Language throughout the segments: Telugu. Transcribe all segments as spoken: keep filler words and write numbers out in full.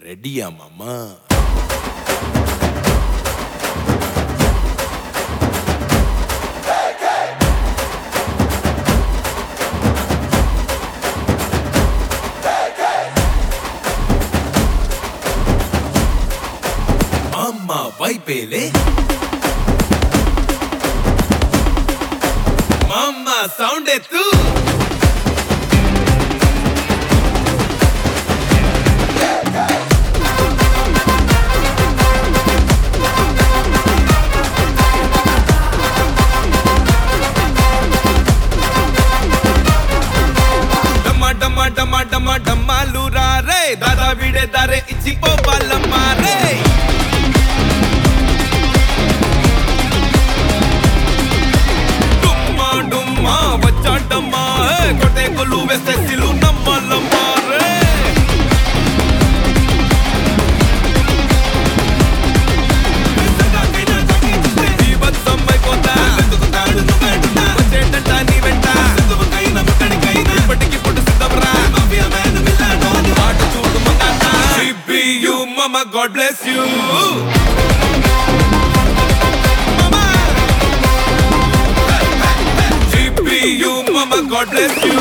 రెడీయా మామా? మామా వైపేలే మామా సౌండ్ ఎత్తు. డమ్మా డమ్మా డమ్మా డమ్మాలు రారే, దాదా వీడే దారే ఇచ్చి పోవాలమ్మా రే. డుమ్మా డుమ్మా వచ్చాడమ్మా, కొట్టే కొలు వేస్తే సిలు నమ్మాలమ్మా రే. అయిపోతా వచ్చేటంట నీ వెంట ఇప్పటికి పుట్టు సిద్ధంరా. ఆట చూడు మగాట. C B U mama God bless you. Mama C B U mama God bless you.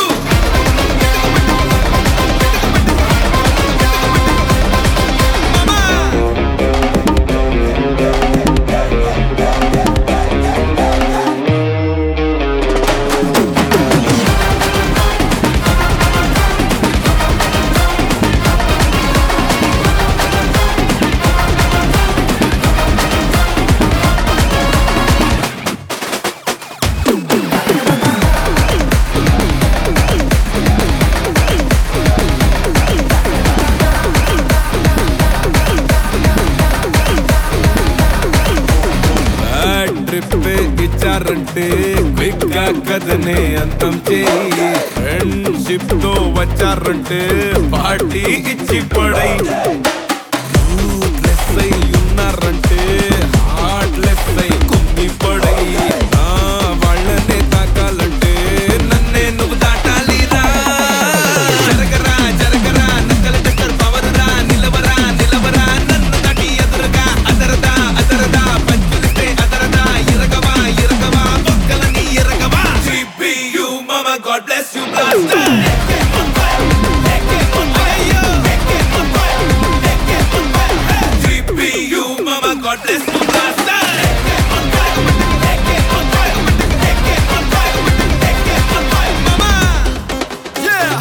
ట్రిప్పే ఇచ్చారంటే క్విక్ గా కదనే అంతం చేయి. ఫ్రెండ్షిప్ తో వచ్చారంటే పార్టీ ఇచ్చి పడై. రూట్లెస్ అయి ఉన్నారంటే హార్ట్లెస్ అయి కుంగి పడై. వాళ్ళనే తాకాలంటే నన్నే నువ్వు దాటాలిరా. జరగరా జరగరా నక్కల టక్కర్ పవర్ రా. నిలవరా నిలవరా నన్ను దాటి ఎదురుగా. అదరదా అదరదా పంచులిస్తే అదరదా. ఇరగవా ఇరగవా బొక్కలని ఇరగవా. C B U mama God bless you blaster. C B U mama God bless you blaster. Mama yeah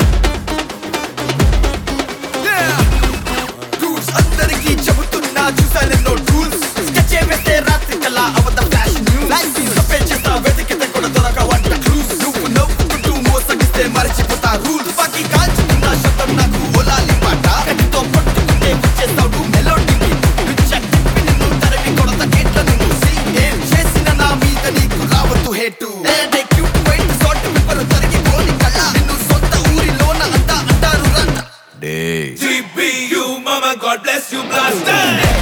yeah rules అందరికీ చెబుతున్నా చూసానెన్నో రూల్స్. స్కెచ్ వేస్తే రాత్రి కల్లా అవద ఫ్లాష్ న్యూస్. తప్పే చేస్తా వెతికితే కూడా దొరకవంట క్లూస్. నువ్వు నవ్వుకుంటూ మోసగిస్తే మరచిపోతా రూల్స్. బాకీ కాల్చుతున్న శబ్దం నాకు ఓలాలి పాట. కట్టితో పట్టుకుంటే వచ్చేస్తావు మెలోడీ. నిన్ను తరిమి కొడత గేట్ల నువ్వు సింగ్. ఏం చేసిన నా మీద నీకు రావద్దు hate. Cute white salt pepper తరిగిపోని కళ్ళ. నిన్ను సొంత ఊరిలోన అంతా అంటారు రా. C B U mama God bless you blaster.